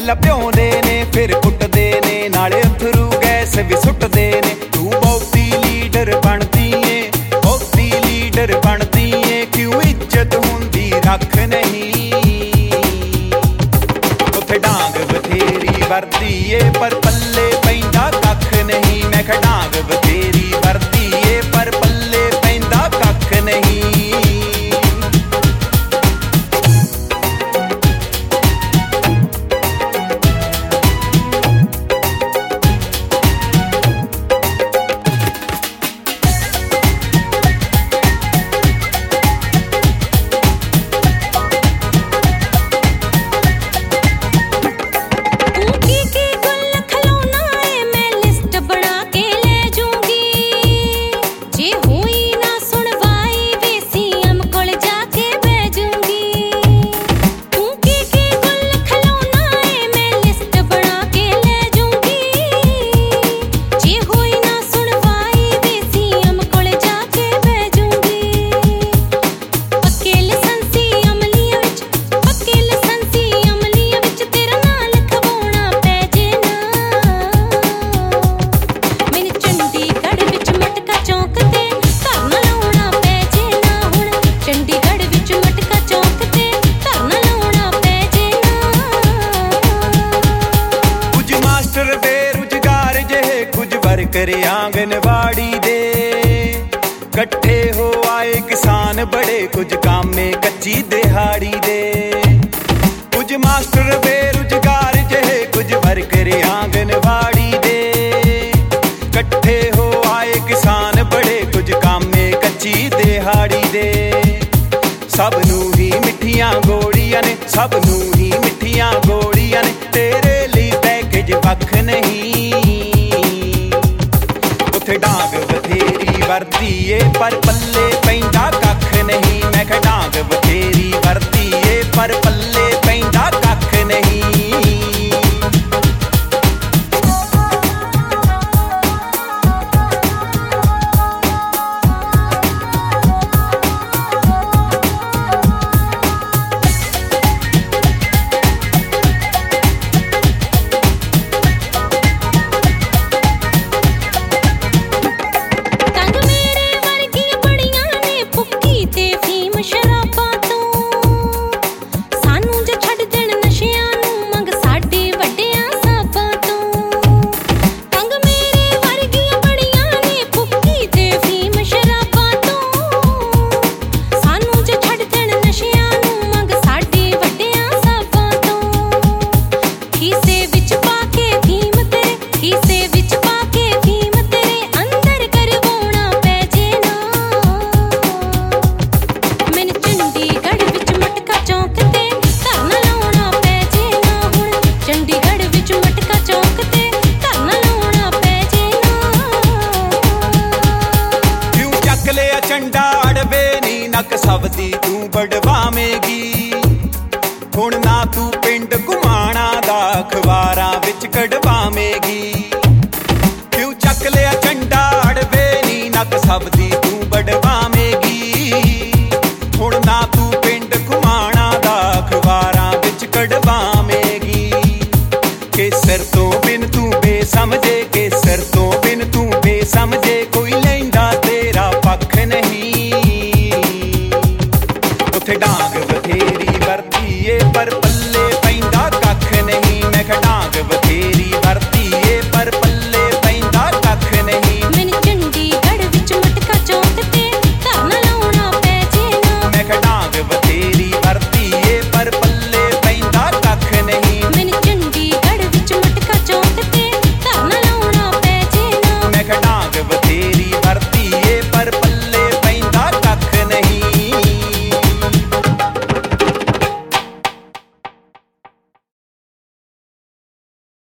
ਪਹਿਲਾਂ ਪਿਉਂਦੇ ਨੇ ਫਿਰ ਕੁੱਟਦੇ ਨੇ, ਨਾਲੇ ਅਥਰੂ ਗੈਸ ਵੀ ਸੁੱਟਦੇ ਨੇ। ਤੂੰ ਬਹੁਤੀ ਲੀਡਰ ਬਣਦੀ ਏ, ਬਹੁਤੀ ਲੀਡਰ ਬਣਦੀ ਏ, ਕਿਉਂ ਇੱਜ਼ਤ ਹੁੰਦੀ ਰੱਖ ਨਹੀਂ। ਉੱਥੇ ਡਾਂਗ ਬਥੇਰੀ ਵਰਦੀ ਏ ਪਰ ਪੱਲੇ ਪੈਂਦਾ ਕੱਖ ਨਹੀਂ। ਮੈਂ ਕਿਹਾ ਡਾਂਗ ਬਥੇਰੀ ਵਰਦੀ ਏ ਪਰ ਪੱਲੇ ਪੈਂਦਾ ਕੱਖ ਨਹੀਂ। करे आंगनवाड़ी दे कट्ठे हो आए किसान बड़े, कुछ कामे कच्ची दिहाड़ी दे। कुछ मास्टर बेरोजगार जहे, कुछ वर्कर आंगनवाड़ी दे कट्ठे हो आए किसान बड़े, कुछ कामे कच्ची दिहाड़ी दे। सब नू ही मिठियां गोलियां ने, सब नू ही मिठियां गोलियां ने, तेरे लिए पैकेज वख नहीं। ਉੱਥੇ ਡਾਂਗ ਬਥੇਰੀ ਵਰਦੀ ਏ ਪਰ ਪੱਲੇ ਪੈਂਦਾ ਕੱਖ ਨਹੀਂ। ਮੈਂ ਕਿਹਾ ਡਾਂਗ ਬਥੇਰੀ ਵਰਦੀ ਏ ਪਰ ਪੱਲੇ ਪੈਂਦਾ ਕੱਖ ਨਹੀਂ। ਝੰਡਾ ਅੜਵੇ ਨੀ ਨੱਕ ਸਭ ਦੀ ਤੂੰ ਵਡਵਾਵੇਂਗੀ। ਹੁਣ ਨਾ ਤੂੰ ਪਿੰਡ ਘੁਮਾਣਾ ਦਾ ਅਖਬਾਰਾਂ ਵਿੱਚ ਕਢਵਾਵੇਂਗੀ। ਕਿਉਂ ਚੱਕ ਲਿਆ ਝੰਡਾ ਅੜਵੇ ਨੀ ਨੱਕ ਸਭ ਦੀ ਤੂੰ ਵਡਵਾਵੇਂਗੀ। ਹੁਣ ਨਾ ਤੂੰ ਪਿੰਡ ਘੁਮਾਣਾ ਦਾ ਅਖਬਾਰਾਂ ਵਿੱਚ ਕਢਵਾਵੇਂਗੀ। ਕੇਸਰ ਤੋਂ ਬਿਨ ਤੂੰ ਬੇਸਮਝੇ, ਕੇਸਰ ਤੋਂ ਬਿਨ ਤੂੰ ਬੇਸਮਝੇ, ਕੋਈ ਲੈਂਦਾ ਤੇਰਾ ਪੱਖ ਨਹੀਂ। ਉੱਥੇ ਡਾਂਗ ਬਥੇਰੀ ਵਰਦੀ ਏ ਪਰ ਪੱਲੇ